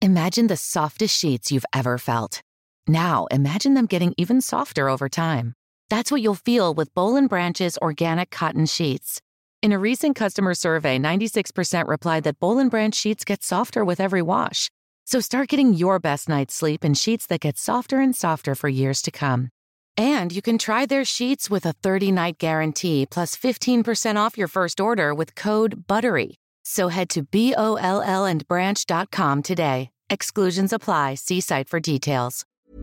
imagine the softest sheets you've ever felt. Now, imagine them getting even softer over time. That's what you'll feel with Boll & Branch's organic cotton sheets. In a recent customer survey, 96% replied that Boll & Branch sheets get softer with every wash. So start getting your best night's sleep in sheets that get softer and softer for years to come. And you can try their sheets with a 30-night guarantee plus 15% off your first order with code BUTTERY. So head to BOLLandbranch.com today. Exclusions apply. See site for details.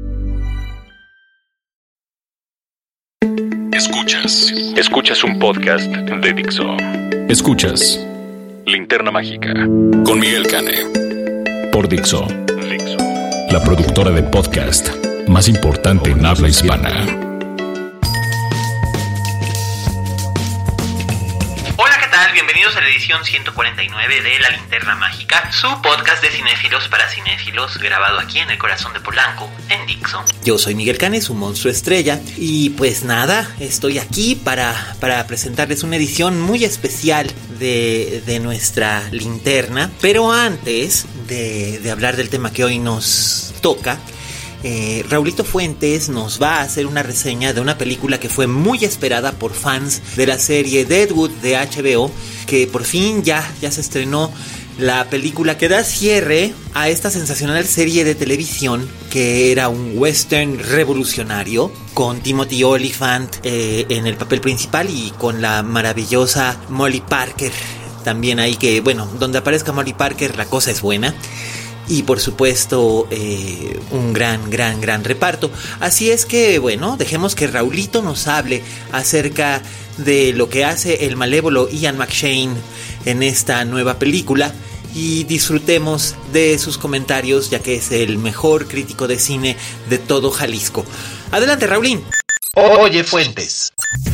Escuchas un podcast de Dixo. Escuchas Linterna Mágica con Miguel Cane por Dixo, la productora de podcast más importante en habla hispana. Hola, ¿qué tal? Bienvenidos a la edición 149 de La Linterna Mágica, su podcast de cinéfilos para cinéfilos, grabado aquí en el corazón de Polanco, en Dixo. Yo soy Miguel Cane, su monstruo estrella, y pues nada, estoy aquí para presentarles una edición muy especial de nuestra linterna. Pero antes de hablar del tema que hoy nos toca, Raulito Fuentes nos va a hacer una reseña de una película que fue muy esperada por fans de la serie Deadwood de HBO, que por fin ya se estrenó, la película que da cierre a esta sensacional serie de televisión que era un western revolucionario con Timothy Olyphant en el papel principal y con la maravillosa Molly Parker también ahí, que bueno, donde aparezca Molly Parker la cosa es buena. Y por supuesto un gran reparto. Así es que bueno, dejemos que Raulito nos hable acerca de lo que hace el malévolo Ian McShane en esta nueva película y disfrutemos de sus comentarios, ya que es el mejor crítico de cine de todo Jalisco. Adelante, Raulín. Oye, Fuentes.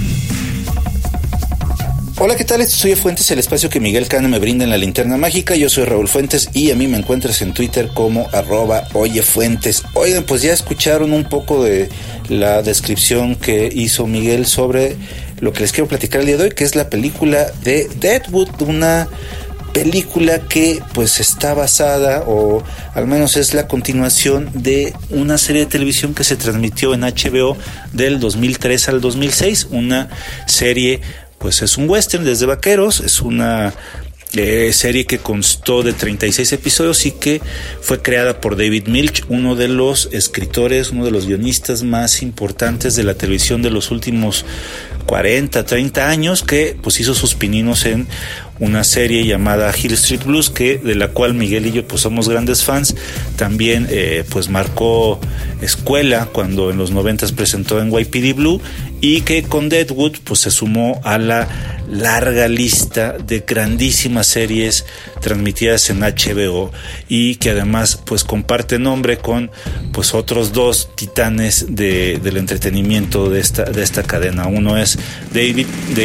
Hola, ¿qué tal? Esto es Oye Fuentes, el espacio que Miguel Cane me brinda en La Linterna Mágica. Yo soy Raúl Fuentes y a mí me encuentras en Twitter como @oyefuentes. Oigan, pues ya escucharon un poco de la descripción que hizo Miguel sobre lo que les quiero platicar el día de hoy, que es la película de Deadwood, una película que pues está basada, o al menos es la continuación de una serie de televisión que se transmitió en HBO del 2003 al 2006, una serie. Pues es un western desde vaqueros, es una serie que constó de 36 episodios y que fue creada por David Milch, uno de los escritores, uno de los guionistas más importantes de la televisión de los últimos 40, 30 años, que pues hizo sus pininos en una serie llamada Hill Street Blues, de la cual Miguel y yo pues somos grandes fans. También pues marcó escuela cuando en los 90s presentó NYPD Blue, y que con Deadwood pues se sumó a la larga lista de grandísimas series transmitidas en HBO, y que además pues comparte nombre con pues otros dos titanes del entretenimiento de esta cadena. Uno es David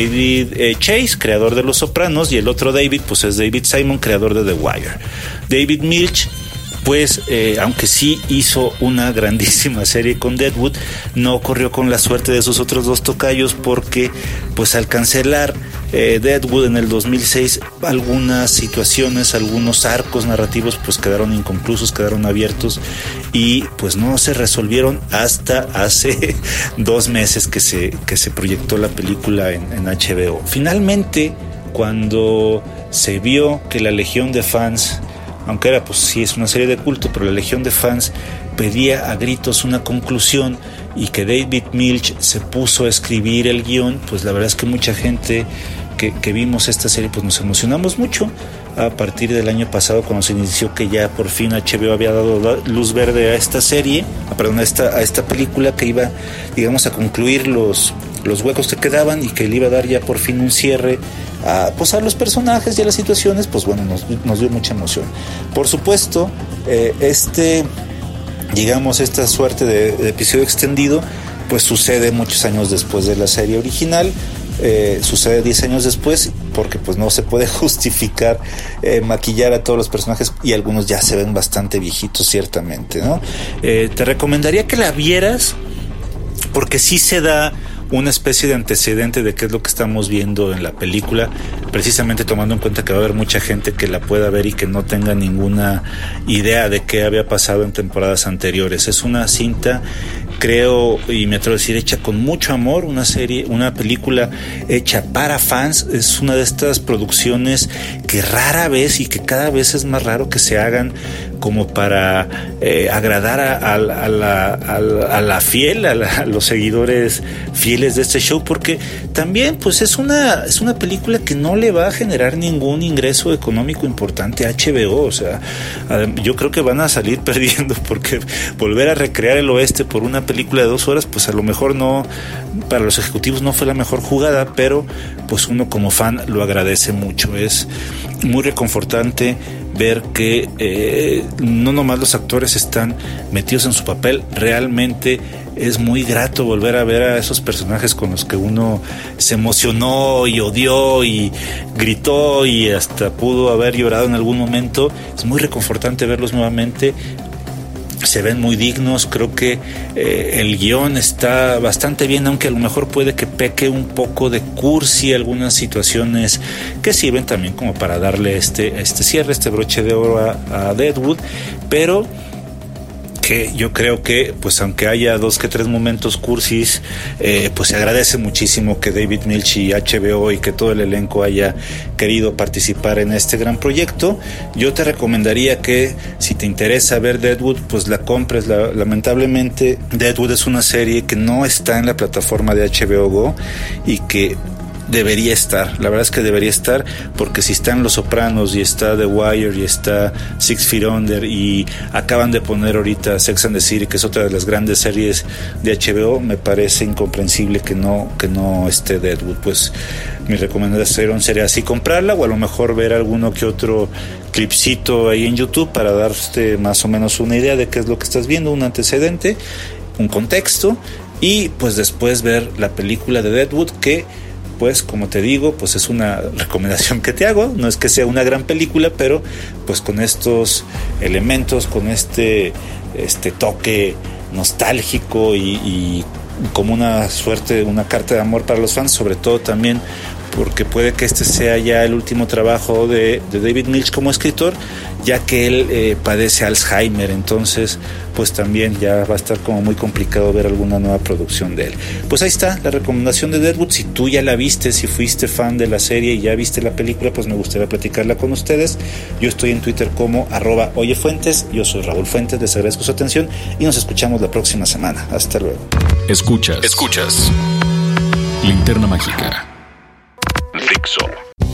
Chase, creador de Los Sopranos, y el otro David pues es David Simon, creador de The Wire. David Milch pues aunque sí hizo una grandísima serie con Deadwood, no corrió con la suerte de sus otros dos tocayos, porque pues al cancelar Deadwood en el 2006, algunas situaciones, algunos arcos narrativos pues quedaron inconclusos, quedaron abiertos y pues no se resolvieron hasta hace 2 meses que se proyectó la película en HBO. Finalmente, cuando se vio que la legión de fans, aunque era pues sí es una serie de culto, pero la legión de fans pedía a gritos una conclusión y que David Milch se puso a escribir el guión, pues la verdad es que mucha gente que vimos esta serie pues nos emocionamos mucho. A partir del año pasado, cuando se inició que ya por fin HBO había dado luz verde a esta serie, a esta película que iba, digamos, a concluir los huecos que quedaban y que le iba a dar ya por fin un cierre a los personajes y a las situaciones, pues bueno, nos dio mucha emoción. Por supuesto, esta suerte de episodio extendido pues sucede muchos años después de la serie original. Sucede 10 años después, porque pues no se puede justificar maquillar a todos los personajes, y algunos ya se ven bastante viejitos ciertamente, ¿no? Te recomendaría que la vieras, porque sí se da una especie de antecedente de qué es lo que estamos viendo en la película, precisamente tomando en cuenta que va a haber mucha gente que la pueda ver y que no tenga ninguna idea de qué había pasado en temporadas anteriores. Es una cinta, creo, y me atrevo a decir, hecha con mucho amor, una película hecha para fans. Es una de estas producciones que rara vez y que cada vez es más raro que se hagan como para agradar a los seguidores fieles de este show, porque también pues es una película que no le va a generar ningún ingreso económico importante a HBO. O sea, yo creo que van a salir perdiendo, porque volver a recrear el oeste por una película de 2 horas, pues a lo mejor no, para los ejecutivos no fue la mejor jugada, pero pues uno como fan lo agradece mucho. Es muy reconfortante ver que no nomás los actores están metidos en su papel, realmente es muy grato volver a ver a esos personajes con los que uno se emocionó y odió y gritó y hasta pudo haber llorado en algún momento. Es muy reconfortante verlos nuevamente. Se ven muy dignos. Creo que el guión está bastante bien, aunque a lo mejor puede que peque un poco de cursi algunas situaciones que sirven también como para darle este cierre, este broche de oro a Deadwood, pero que yo creo que pues aunque haya 2 que 3 momentos cursis, pues se agradece muchísimo que David Milch y HBO y que todo el elenco haya querido participar en este gran proyecto. Yo te recomendaría que si te interesa ver Deadwood, pues la compres. Lamentablemente Deadwood es una serie que no está en la plataforma de HBO Go y que debería estar, la verdad es que debería estar, porque si están Los Sopranos y está The Wire y está Six Feet Under y acaban de poner ahorita Sex and the City, que es otra de las grandes series de HBO, me parece incomprensible que no esté Deadwood. Pues mi recomendación sería así comprarla, o a lo mejor ver alguno que otro clipcito ahí en YouTube para darte más o menos una idea de qué es lo que estás viendo, un antecedente, un contexto, y pues después ver la película de Deadwood, que pues como te digo, pues es una recomendación que te hago. No es que sea una gran película, pero pues con estos elementos, con este toque nostálgico y como una suerte, una carta de amor para los fans, sobre todo también porque puede que este sea ya el último trabajo de David Milch como escritor, ya que él padece Alzheimer. Entonces pues también ya va a estar como muy complicado ver alguna nueva producción de él. Pues ahí está la recomendación de Deadwood. Si tú ya la viste, si fuiste fan de la serie y ya viste la película, pues me gustaría platicarla con ustedes. Yo estoy en Twitter como @oyefuentes. Yo soy Raúl Fuentes, les agradezco su atención y nos escuchamos la próxima semana. Hasta luego. Escuchas Linterna Mágica. Dixo.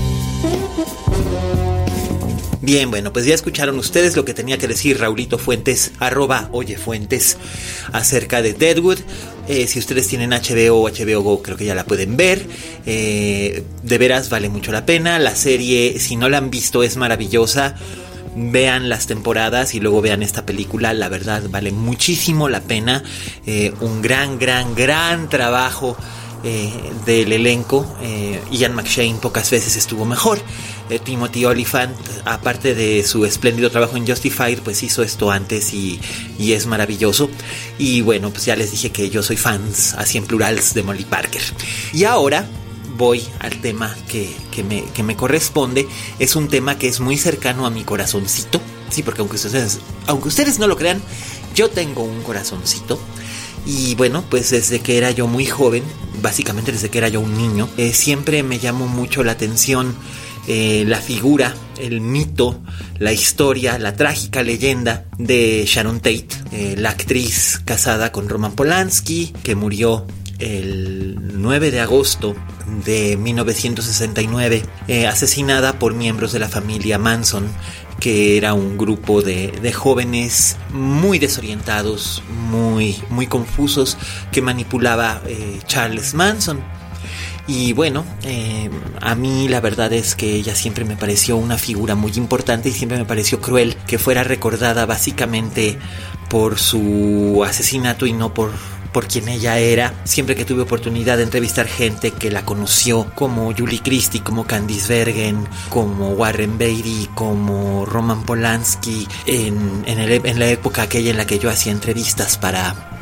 Bien, bueno, pues ya escucharon ustedes lo que tenía que decir Raulito Fuentes, @oyefuentes, acerca de Deadwood. Si ustedes tienen HBO o HBO Go, creo que ya la pueden ver. De veras vale mucho la pena. La serie, si no la han visto, es maravillosa. Vean las temporadas y luego vean esta película. La verdad vale muchísimo la pena. Un gran trabajo del elenco. Ian McShane pocas veces estuvo mejor. Timothy Olyphant, aparte de su espléndido trabajo en Justified, pues hizo esto antes y es maravilloso. Y bueno, pues ya les dije que yo soy fans, así en plurals, de Molly Parker. Y ahora voy al tema que me corresponde. Es un tema que es muy cercano a mi corazoncito. Sí, porque aunque ustedes no lo crean, yo tengo un corazoncito. Y bueno, pues desde que era yo muy joven, básicamente desde que era yo un niño, siempre me llamó mucho la atención la figura, el mito, la historia, la trágica leyenda de Sharon Tate, la actriz casada con Roman Polanski, que murió el 9 de agosto de 1969, asesinada por miembros de la familia Manson, que era un grupo de jóvenes muy desorientados, muy confusos, que manipulaba Charles Manson. Y bueno, a mí la verdad es que ella siempre me pareció una figura muy importante y siempre me pareció cruel que fuera recordada básicamente por su asesinato y no por quien ella era. Siempre que tuve oportunidad de entrevistar gente que la conoció, como Julie Christie, como Candice Bergen, como Warren Beatty, como Roman Polanski, en la época aquella en la que yo hacía entrevistas para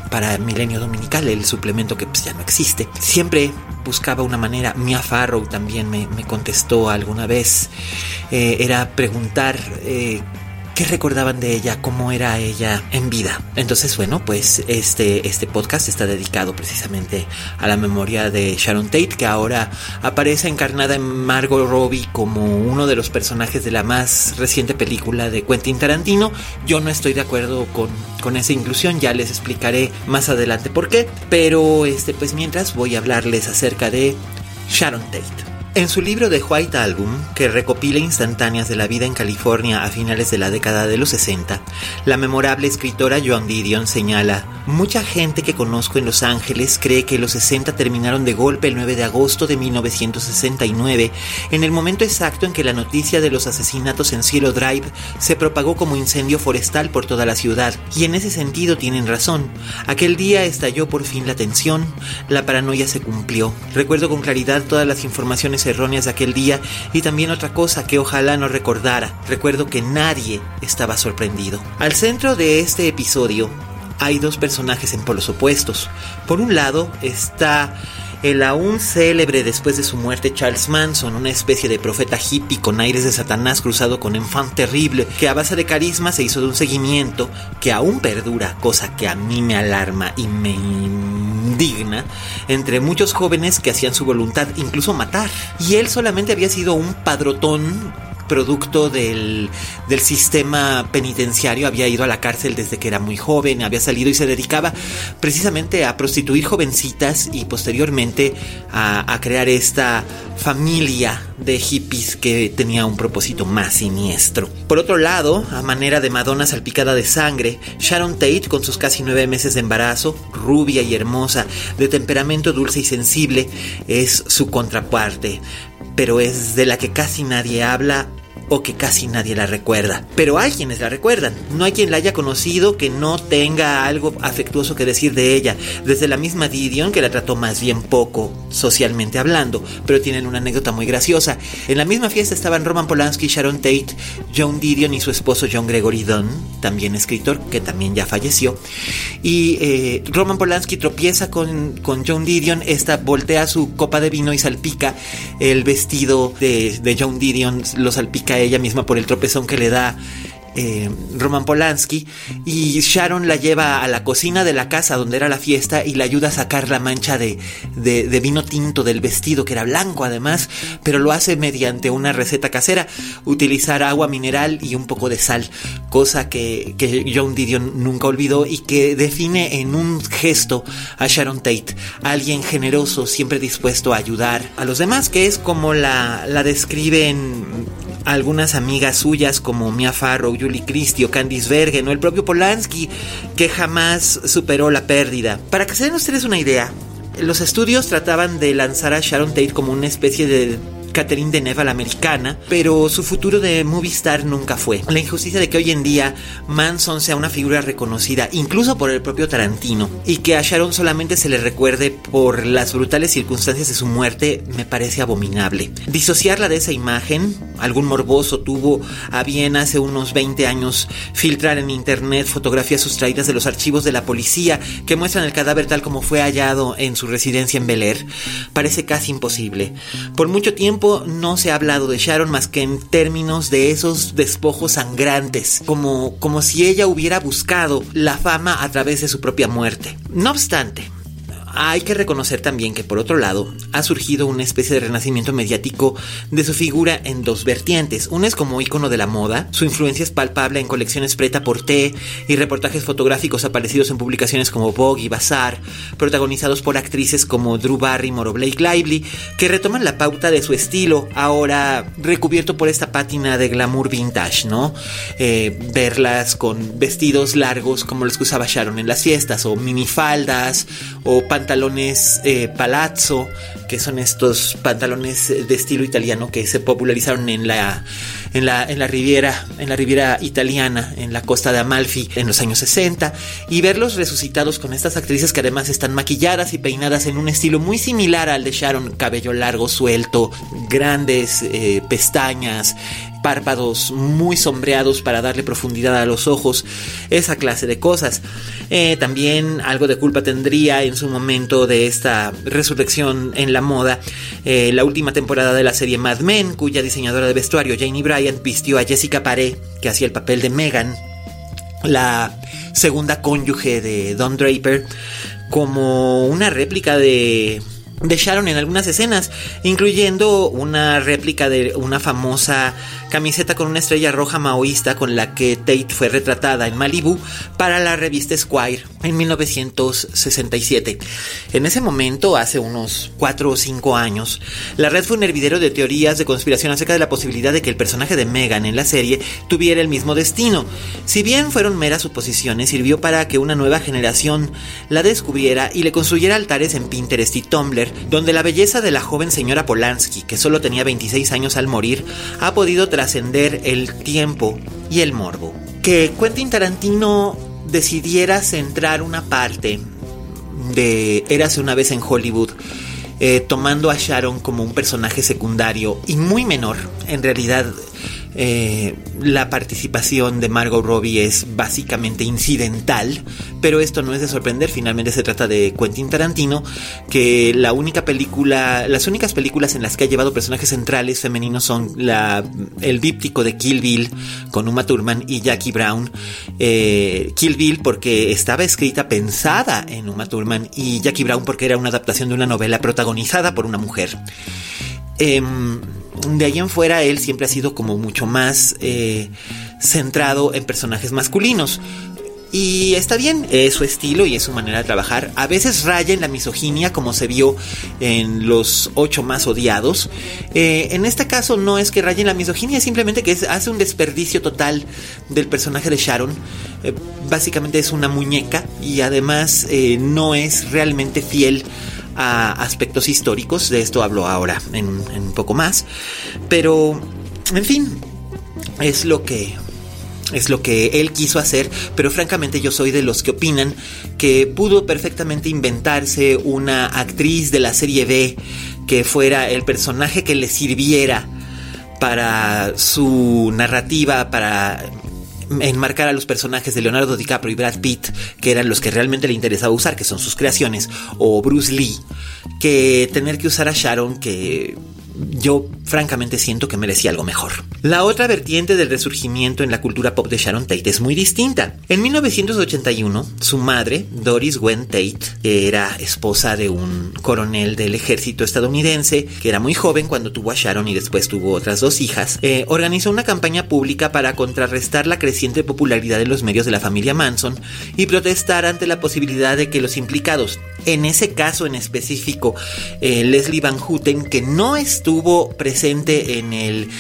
para Milenio Dominical, el suplemento que pues ya no existe. Siempre buscaba una manera. Mia Farrow también me contestó alguna vez. Era preguntar qué recordaban de ella, cómo era ella en vida. Entonces, bueno, pues este podcast está dedicado precisamente a la memoria de Sharon Tate, que ahora aparece encarnada en Margot Robbie como uno de los personajes de la más reciente película de Quentin Tarantino. Yo no estoy de acuerdo con esa inclusión, ya les explicaré más adelante por qué, pero pues mientras voy a hablarles acerca de Sharon Tate. En su libro The White Album, que recopila instantáneas de la vida en California a finales de la década de los 60, la memorable escritora Joan Didion señala: mucha gente que conozco en Los Ángeles cree que los 60 terminaron de golpe el 9 de agosto de 1969, en el momento exacto en que la noticia de los asesinatos en Cielo Drive se propagó como incendio forestal por toda la ciudad. Y en ese sentido tienen razón. Aquel día estalló por fin la tensión, la paranoia se cumplió. Recuerdo con claridad todas las informaciones erróneas de aquel día y también otra cosa que ojalá no recordara. Recuerdo que nadie estaba sorprendido. Al centro de este episodio hay dos personajes en polos opuestos. Por un lado está el aún célebre después de su muerte Charles Manson, una especie de profeta hippie con aires de Satanás cruzado con enfant terrible, que a base de carisma se hizo de un seguimiento que aún perdura, cosa que a mí me alarma y me indigna, entre muchos jóvenes que hacían su voluntad, incluso matar. Y él solamente había sido un padrotón producto del sistema penitenciario, había ido a la cárcel desde que era muy joven, había salido y se dedicaba precisamente a prostituir jovencitas y posteriormente a crear esta familia de hippies que tenía un propósito más siniestro. Por otro lado, a manera de Madonna salpicada de sangre, Sharon Tate, con sus casi 9 meses de embarazo, rubia y hermosa, de temperamento dulce y sensible, es su contraparte, pero es de la que casi nadie habla o que casi nadie la recuerda. Pero hay quienes la recuerdan. No hay quien la haya conocido que no tenga algo afectuoso que decir de ella. Desde la misma Didion, que la trató más bien poco socialmente hablando, pero tienen una anécdota muy graciosa. En la misma fiesta estaban Roman Polanski, Sharon Tate, Joan Didion y su esposo John Gregory Dunn, también escritor, que también ya falleció. Y Roman Polanski tropieza con Joan Didion. Esta voltea su copa de vino y salpica el vestido de Joan Didion, lo salpica ella misma por el tropezón que le da Roman Polanski, y Sharon la lleva a la cocina de la casa donde era la fiesta y le ayuda a sacar la mancha de vino tinto del vestido, que era blanco además, pero lo hace mediante una receta casera: utilizar agua mineral y un poco de sal, cosa que Joan Didion nunca olvidó y que define en un gesto a Sharon Tate, alguien generoso, siempre dispuesto a ayudar a los demás, que es como la describen algunas amigas suyas como Mia Farrow, Julie Christie o Candice Bergen, o el propio Polanski, que jamás superó la pérdida. Para que se den ustedes una idea, los estudios trataban de lanzar a Sharon Tate como una especie de Catherine Deneuve a la americana, pero su futuro de movie star nunca fue. La injusticia de que hoy en día Manson sea una figura reconocida incluso por el propio Tarantino y que a Sharon solamente se le recuerde por las brutales circunstancias de su muerte me parece abominable. Disociarla de esa imagen, algún morboso tuvo a bien hace unos 20 años filtrar en internet fotografías sustraídas de los archivos de la policía que muestran el cadáver tal como fue hallado en su residencia en Bel Air. Parece casi imposible. Por mucho tiempo no se ha hablado de Sharon más que en términos de esos despojos sangrantes, como si ella hubiera buscado la fama a través de su propia muerte. No obstante, hay que reconocer también que, por otro lado, ha surgido una especie de renacimiento mediático de su figura en dos vertientes. Una es como ícono de la moda. Su influencia es palpable en colecciones Prêt-à-Porter y reportajes fotográficos aparecidos en publicaciones como Vogue y Bazaar, protagonizados por actrices como Drew Barrymore o Blake Lively, que retoman la pauta de su estilo, ahora recubierto por esta pátina de glamour vintage, ¿no? Verlas con vestidos largos como los que usaba Sharon en las fiestas, o minifaldas, o pantalones palazzo, que son estos pantalones de estilo italiano que se popularizaron en la Riviera italiana, en la costa de Amalfi en los años 60, y verlos resucitados con estas actrices que además están maquilladas y peinadas en un estilo muy similar al de Sharon: cabello largo, suelto, grandes pestañas, párpados muy sombreados para darle profundidad a los ojos, esa clase de cosas. También algo de culpa tendría en su momento de esta resurrección en la moda la última temporada de la serie Mad Men, cuya diseñadora de vestuario Janie Bryant vistió a Jessica Paré, que hacía el papel de Megan, la segunda cónyuge de Don Draper, como una réplica de Sharon en algunas escenas, incluyendo una réplica de una famosa camiseta con una estrella roja maoísta con la que Tate fue retratada en Malibu para la revista Esquire en 1967. En ese momento, hace unos 4 o 5 años, la red fue un hervidero de teorías de conspiración acerca de la posibilidad de que el personaje de Megan en la serie tuviera el mismo destino. Si bien fueron meras suposiciones, sirvió para que una nueva generación la descubriera y le construyera altares en Pinterest y Tumblr, donde la belleza de la joven señora Polanski, que solo tenía 26 años al morir, ha podido trascender el tiempo y el morbo. Que Quentin Tarantino decidiera centrar una parte de Érase una vez en Hollywood, tomando a Sharon como un personaje secundario y muy menor. En realidad, la participación de Margot Robbie es básicamente incidental, pero esto no es de sorprender. Finalmente se trata de Quentin Tarantino, que las únicas películas en las que ha llevado personajes centrales femeninos son el díptico de Kill Bill con Uma Thurman y Jackie Brown. Kill Bill porque estaba pensada en Uma Thurman, y Jackie Brown porque era una adaptación de una novela protagonizada por una mujer. De ahí en fuera, él siempre ha sido como mucho más centrado en personajes masculinos. Y está bien, es su estilo y es su manera de trabajar. A veces raya en la misoginia, como se vio en Los 8 más odiados. En este caso no es que raye en la misoginia, es simplemente que hace un desperdicio total del personaje de Sharon. Básicamente es una muñeca y además no es realmente fiel a aspectos históricos. De esto hablo ahora en un poco más. Pero, en fin, es lo que él quiso hacer, pero francamente yo soy de los que opinan que pudo perfectamente inventarse una actriz de la serie B que fuera el personaje que le sirviera para su narrativa, para enmarcar a los personajes de Leonardo DiCaprio y Brad Pitt, que eran los que realmente le interesaba usar, que son sus creaciones, o Bruce Lee, que tener que usar a Sharon, que yo francamente siento que merecía algo mejor. La otra vertiente del resurgimiento en la cultura pop de Sharon Tate es muy distinta. En 1981, su madre, Doris Gwen Tate, que era esposa de un coronel del ejército estadounidense, que era muy joven cuando tuvo a Sharon y después tuvo otras 2 hijas, organizó una campaña pública para contrarrestar la creciente popularidad de los medios de la familia Manson y protestar ante la posibilidad de que los implicados, en ese caso en específico, Leslie Van Houten, que no estuvo presente en el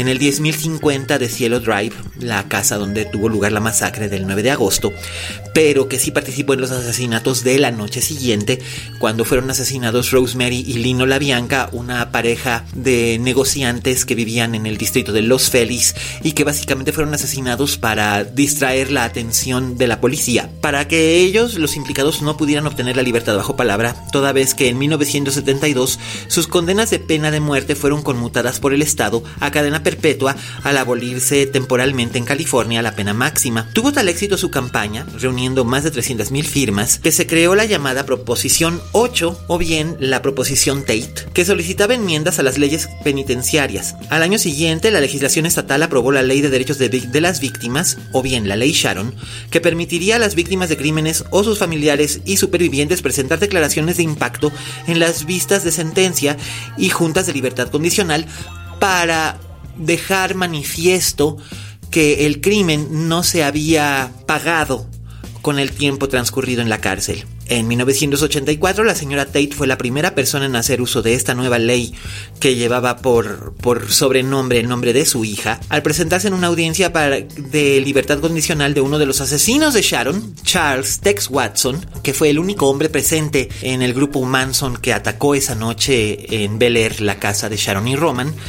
10.050 de Cielo Drive, la casa donde tuvo lugar la masacre del 9 de agosto, pero que sí participó en los asesinatos de la noche siguiente, cuando fueron asesinados Rosemary y Lino LaBianca, una pareja de negociantes que vivían en el distrito de Los Feliz y que básicamente fueron asesinados para distraer la atención de la policía, para que ellos, los implicados, no pudieran obtener la libertad bajo palabra, toda vez que en 1972 sus condenas de pena de muerte fueron conmutadas por el Estado a cadena perpetua al abolirse temporalmente en California la pena máxima. Tuvo tal éxito su campaña, reuniendo más de 300,000 firmas, que se creó la llamada Proposición 8, o bien la Proposición Tate, que solicitaba enmiendas a las leyes penitenciarias. Al año siguiente, la legislación estatal aprobó la Ley de Derechos de las Víctimas, o bien la Ley Sharon, que permitiría a las víctimas de crímenes o sus familiares y supervivientes presentar declaraciones de impacto en las vistas de sentencia y juntas de libertad condicional para dejar manifiesto que el crimen no se había pagado con el tiempo transcurrido en la cárcel. En 1984, la señora Tate fue la primera persona en hacer uso de esta nueva ley, que llevaba por sobrenombre el nombre de su hija, al presentarse en una audiencia de libertad condicional de uno de los asesinos de Sharon, Charles Tex Watson, que fue el único hombre presente en el grupo Manson que atacó esa noche en Bel Air la casa de Sharon y Roman.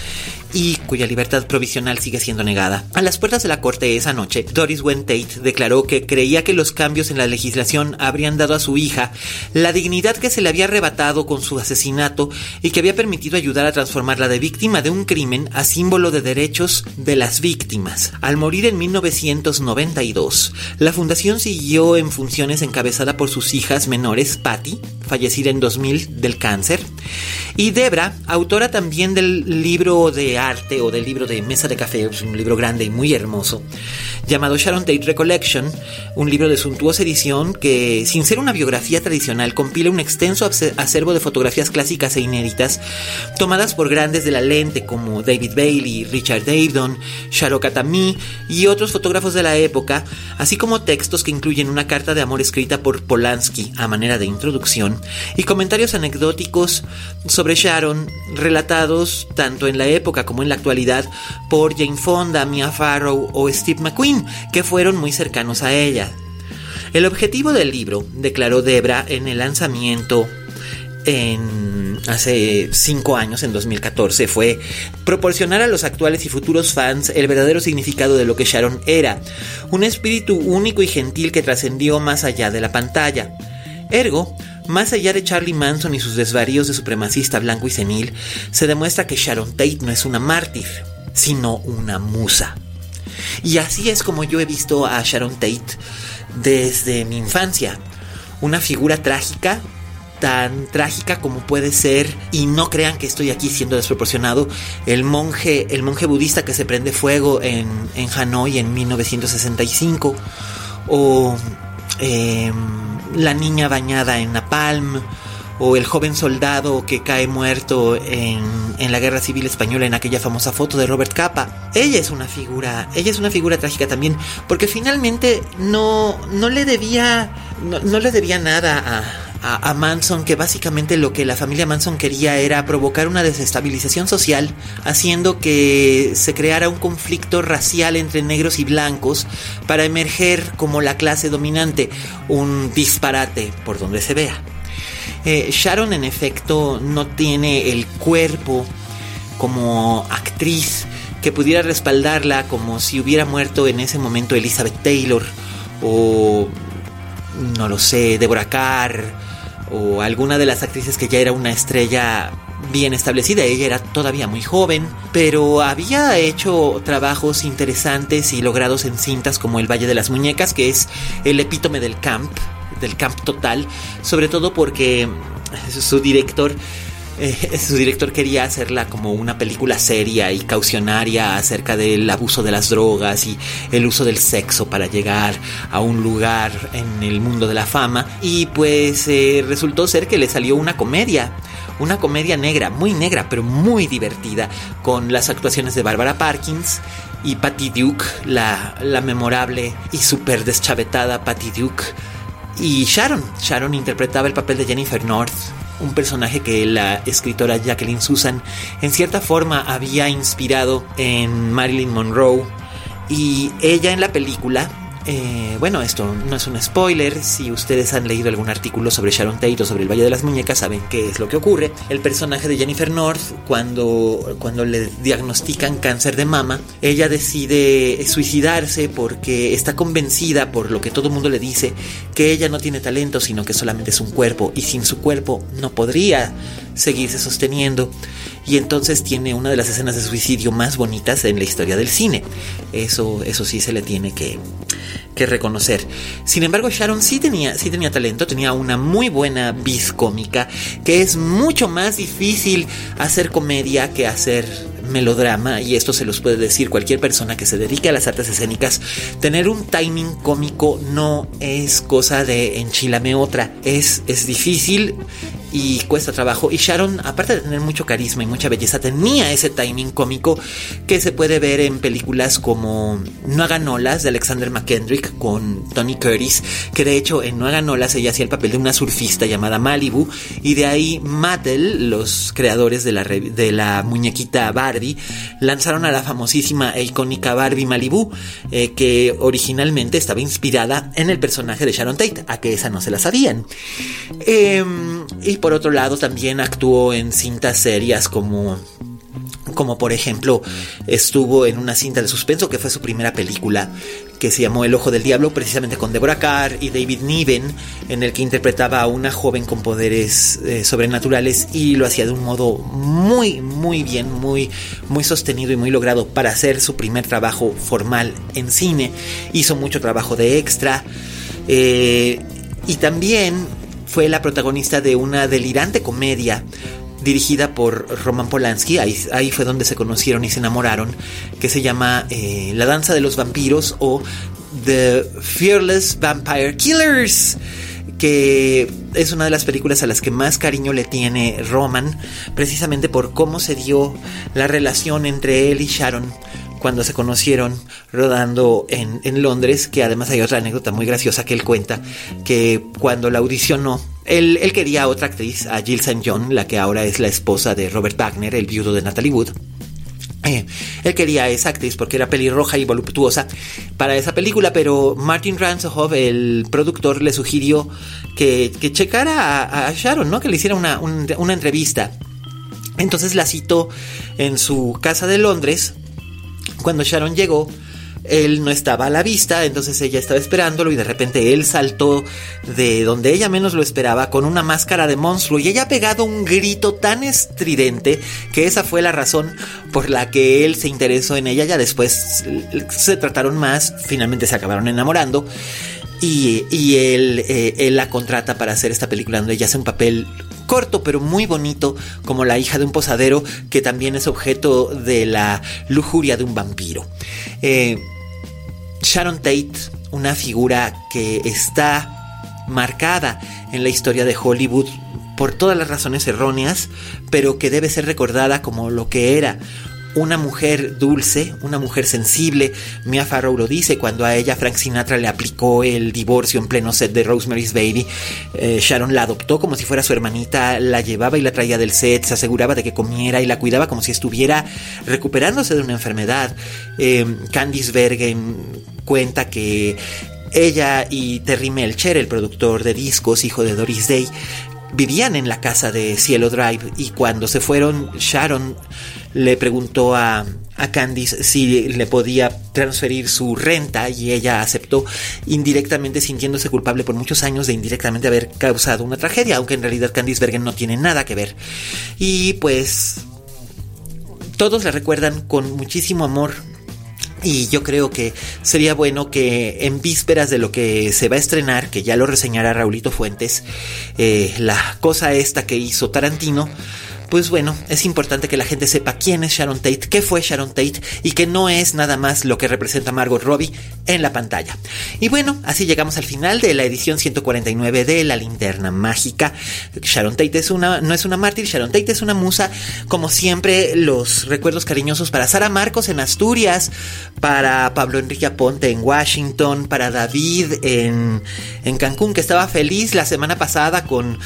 y cuya libertad provisional sigue siendo negada. A las puertas de la corte esa noche, Doris Wayne Tate declaró que creía que los cambios en la legislación habrían dado a su hija la dignidad que se le había arrebatado con su asesinato y que había permitido ayudar a transformarla de víctima de un crimen a símbolo de derechos de las víctimas. Al morir en 1992, la fundación siguió en funciones encabezada por sus hijas menores, Patty, fallecida en 2000 del cáncer, y Debra, autora también del libro de arte o del libro de mesa de café, un libro grande y muy hermoso, llamado Sharon Tate Recollection, un libro de suntuosa edición que, sin ser una biografía tradicional, compila un extenso acervo de fotografías clásicas e inéditas tomadas por grandes de la lente como David Bailey, Richard Avedon, Sharo Katami y otros fotógrafos de la época, así como textos que incluyen una carta de amor escrita por Polanski a manera de introducción y comentarios anecdóticos sobre Sharon relatados tanto en la época como en la actualidad por Jane Fonda, Mia Farrow o Steve McQueen, que fueron muy cercanos a ella. El objetivo del libro, declaró Debra en el lanzamiento hace 5 años, en 2014, fue proporcionar a los actuales y futuros fans el verdadero significado de lo que Sharon era, un espíritu único y gentil que trascendió más allá de la pantalla. Ergo, más allá de Charlie Manson y sus desvaríos de supremacista blanco y senil, se demuestra que Sharon Tate no es una mártir, sino una musa. Y así es como yo he visto a Sharon Tate desde mi infancia, una figura trágica, tan trágica como puede ser, y no crean que estoy aquí siendo desproporcionado, el monje budista que se prende fuego en Hanoi en 1965, o la niña bañada en napalm, o el joven soldado que cae muerto en la Guerra Civil Española en aquella famosa foto de Robert Capa. Ella es una figura trágica también, porque finalmente no le debía nada a Manson, que básicamente lo que la familia Manson quería era provocar una desestabilización social, haciendo que se creara un conflicto racial entre negros y blancos para emerger como la clase dominante, un disparate por donde se vea. Sharon, en efecto, no tiene el cuerpo como actriz que pudiera respaldarla, como si hubiera muerto en ese momento Elizabeth Taylor o, no lo sé, Deborah Carr o alguna de las actrices que ya era una estrella bien establecida. Ella era todavía muy joven, pero había hecho trabajos interesantes y logrados en cintas como El Valle de las Muñecas, que es el epítome del camp total, sobre todo porque su director quería hacerla como una película seria y caucionaria acerca del abuso de las drogas y el uso del sexo para llegar a un lugar en el mundo de la fama, y pues resultó ser que le salió una comedia negra, muy negra pero muy divertida, con las actuaciones de Barbara Parkins y Patty Duke, la memorable y súper deschavetada Patty Duke. Y Sharon interpretaba el papel de Jennifer North, un personaje que la escritora Jacqueline Susann en cierta forma había inspirado en Marilyn Monroe. Y ella en la película, bueno, esto no es un spoiler, si ustedes han leído algún artículo sobre Sharon Tate o sobre El Valle de las Muñecas saben qué es lo que ocurre. El personaje de Jennifer North, cuando le diagnostican cáncer de mama, ella decide suicidarse porque está convencida, por lo que todo el mundo le dice, que ella no tiene talento, sino que solamente es un cuerpo, y sin su cuerpo no podría seguirse sosteniendo. Y entonces tiene una de las escenas de suicidio más bonitas en la historia del cine. Eso sí se le tiene que reconocer. Sin embargo, Sharon sí tenía talento, tenía una muy buena vis cómica, que es mucho más difícil hacer comedia que hacer melodrama, y esto se los puede decir cualquier persona que se dedique a las artes escénicas. Tener un timing cómico no es cosa de enchilame otra, es difícil y cuesta trabajo. Y Sharon, aparte de tener mucho carisma y mucha belleza, tenía ese timing cómico que se puede ver en películas como No hagan olas, de Alexander McKendrick con Tony Curtis, que de hecho en No hagan olas ella hacía el papel de una surfista llamada Malibu, y de ahí Mattel, los creadores de la muñequita Barbie, lanzaron a la famosísima e icónica Barbie Malibu, que originalmente estaba inspirada en el personaje de Sharon Tate, a que esa no se la sabían. Y por otro lado también actuó en cintas serias como como por ejemplo estuvo en una cinta de suspenso que fue su primera película, que se llamó El Ojo del Diablo, precisamente con Deborah Carr y David Niven, en el que interpretaba a una joven con poderes sobrenaturales, y lo hacía de un modo muy bien, muy sostenido y muy logrado para hacer su primer trabajo formal en cine. Hizo mucho trabajo de extra, y también fue la protagonista de una delirante comedia dirigida por Roman Polanski. Ahí fue donde se conocieron y se enamoraron, que se llama La Danza de los Vampiros, o The Fearless Vampire Killers, que es una de las películas a las que más cariño le tiene Roman, precisamente por cómo se dio la relación entre él y Sharon cuando se conocieron rodando en Londres, que además hay otra anécdota muy graciosa que él cuenta, que cuando la audicionó, él quería a otra actriz, a Jill St. John, la que ahora es la esposa de Robert Wagner, el viudo de Natalie Wood. Él quería a esa actriz porque era pelirroja y voluptuosa para esa película, pero Martin Ransohoff, el productor, le sugirió que checara a Sharon, ¿no? Que le hiciera una entrevista. Entonces la citó en su casa de Londres. Cuando Sharon llegó, él no estaba a la vista, entonces ella estaba esperándolo y de repente él saltó de donde ella menos lo esperaba con una máscara de monstruo, y ella ha pegado un grito tan estridente que esa fue la razón por la que él se interesó en ella. Ya después se trataron más, finalmente se acabaron enamorando, y él la contrata para hacer esta película donde ella hace un papel corto pero muy bonito, como la hija de un posadero que también es objeto de la lujuria de un vampiro. Sharon Tate, una figura que está marcada en la historia de Hollywood por todas las razones erróneas, pero que debe ser recordada como lo que era: una mujer dulce, una mujer sensible. Mia Farrow lo dice cuando a ella Frank Sinatra le aplicó el divorcio en pleno set de Rosemary's Baby. Sharon la adoptó como si fuera su hermanita, la llevaba y la traía del set, se aseguraba de que comiera y la cuidaba como si estuviera recuperándose de una enfermedad. Candice Bergen cuenta que ella y Terry Melcher, el productor de discos, hijo de Doris Day, vivían en la casa de Cielo Drive, y cuando se fueron, Sharon le preguntó a Candice si le podía transferir su renta, y ella aceptó, indirectamente sintiéndose culpable por muchos años de indirectamente haber causado una tragedia, aunque en realidad Candice Bergen no tiene nada que ver. Y pues todos la recuerdan con muchísimo amor. Y yo creo que sería bueno que en vísperas de lo que se va a estrenar, que ya lo reseñará Raulito Fuentes, la cosa esta que hizo Tarantino, pues bueno, es importante que la gente sepa quién es Sharon Tate, qué fue Sharon Tate, y que no es nada más lo que representa Margot Robbie en la pantalla. Y bueno, así llegamos al final de la edición 149 de La Linterna Mágica. Sharon Tate no es una mártir, Sharon Tate es una musa. Como siempre, los recuerdos cariñosos para Sara Marcos en Asturias, para Pablo Enrique Aponte en Washington, para David en Cancún, que estaba feliz la semana pasada con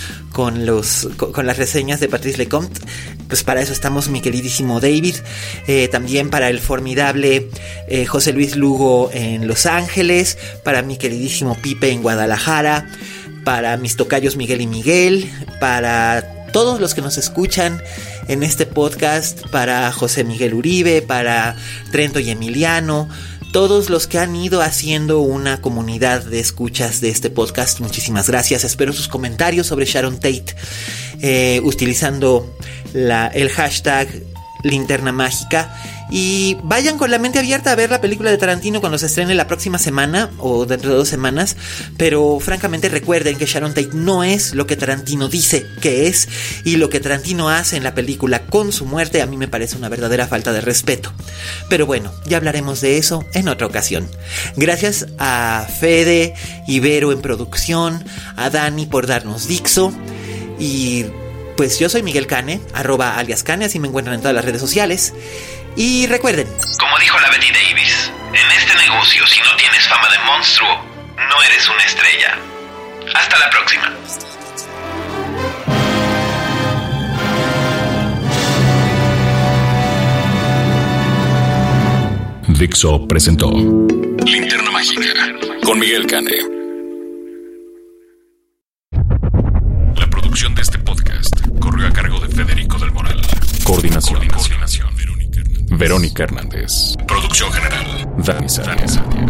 las reseñas de Patrice Lecomte. Pues para eso estamos, mi queridísimo David. También para el formidable José Luis Lugo en Los Ángeles, para mi queridísimo Pipe en Guadalajara, para mis tocayos Miguel y Miguel, para todos los que nos escuchan en este podcast, para José Miguel Uribe, para Trento y Emiliano, todos los que han ido haciendo una comunidad de escuchas de este podcast. Muchísimas gracias. Espero sus comentarios sobre Sharon Tate utilizando el hashtag Linterna Mágica, y vayan con la mente abierta a ver la película de Tarantino cuando se estrene la próxima semana o dentro de 2 semanas. Pero francamente recuerden que Sharon Tate no es lo que Tarantino dice que es, y lo que Tarantino hace en la película con su muerte a mí me parece una verdadera falta de respeto. Pero bueno, ya hablaremos de eso en otra ocasión. Gracias a Fede Ibero en producción, a Dani por darnos Dixo, y pues yo soy Miguel Cane, @aliascane, así me encuentran en todas las redes sociales. Y recuerden, como dijo la Betty Davis, en este negocio, si no tienes fama de monstruo, no eres una estrella. Hasta la próxima. Dixo presentó Linterna Mágica con Miguel Cane. La producción de este podcast corrió a cargo de Federico del Moral. Coordinación. Verónica. Verónica Hernández. Producción general, Dani Sadia.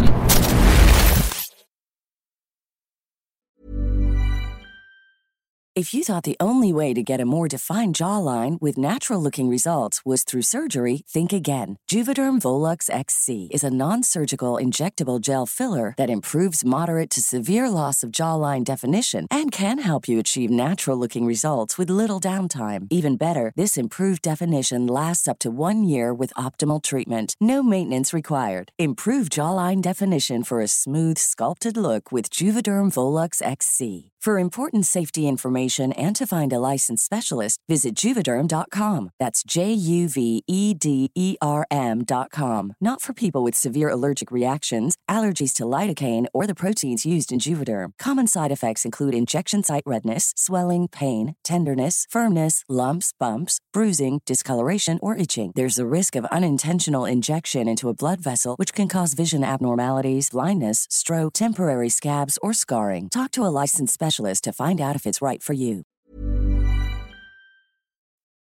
If you thought the only way to get a more defined jawline with natural-looking results was through surgery, think again. Juvederm Volux XC is a non-surgical injectable gel filler that improves moderate to severe loss of jawline definition and can help you achieve natural-looking results with little downtime. Even better, this improved definition lasts up to 1 year with optimal treatment. No maintenance required. Improve jawline definition for a smooth, sculpted look with Juvederm Volux XC. For important safety information and to find a licensed specialist, visit Juvederm.com. That's JUVEDERM.com. Not for people with severe allergic reactions, allergies to lidocaine, or the proteins used in Juvederm. Common side effects include injection site redness, swelling, pain, tenderness, firmness, lumps, bumps, bruising, discoloration, or itching. There's a risk of unintentional injection into a blood vessel, which can cause vision abnormalities, blindness, stroke, temporary scabs, or scarring. Talk to a licensed specialist to find out if it's right for you.